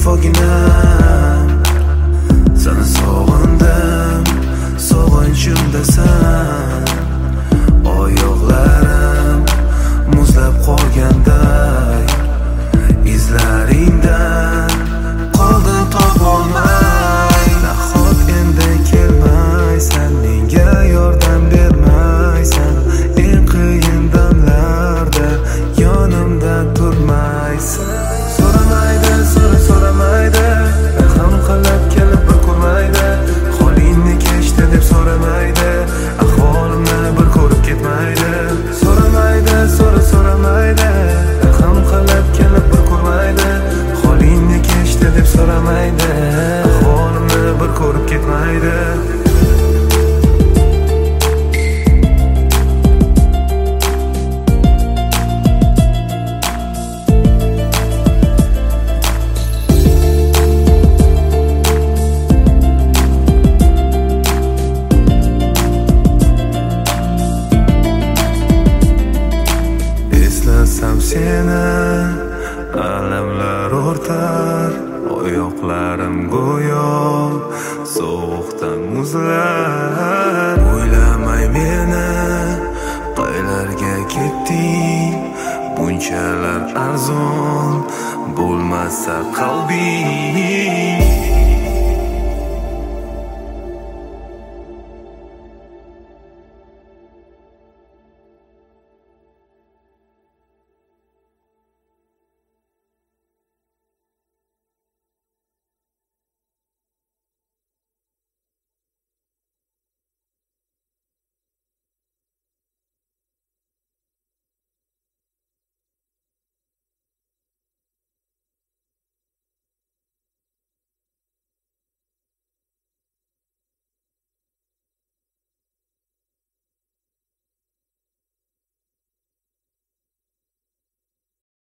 bevafoginam. Seni sog'indim, sog'inchimdasan. Oyoqlarim muzlab qolganday, izlaringdan qoldim topolmay. Nahot endi kelmaysan, menga yordam bermaysan, eng qiyin damlarda yonimda turmaysan. So'ramaydi, so'ramaydi, ham qilib kelib bir ko'rmaydi. Holingni kechdi deb so'ramaydi, ahvolimni bir ko'rib ketmaydi. So'ramaydi, so'ramaydi, ham qilib kelib bir ko'rmaydi. Holingni kechdi deb so'ramaydi, ahvolimni bir ko'rib ketmaydi. Eslasam seni, alamlar o'rtar, oyoqlarim go'yo sovuqdan muzlar. O'ylamay meni qaylarga ketding, bunchalar arzon bo'lmasa qalbing.